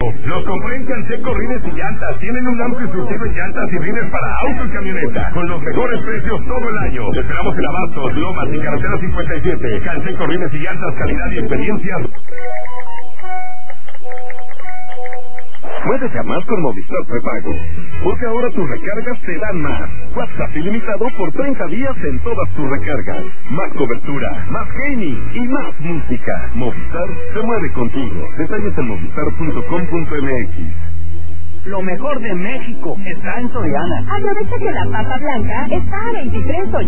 Los compré en Canseco Rines y Llantas. Tienen un amplio surtido en llantas y rines para auto y camioneta, con los mejores precios todo el año. Te esperamos en Abastos, Lomas y Carretera 57. Canseco Rines y Llantas, calidad y experiencia. Puedes llamar con Movistar Prepago, porque ahora tus recargas te dan más. WhatsApp ilimitado por 30 días en todas tus recargas. Más cobertura, más gaming y más música. Movistar se mueve contigo. Detalles en movistar.com.mx. Lo mejor de México está en Soriana. Aprovecha que la papa blanca está a 23.80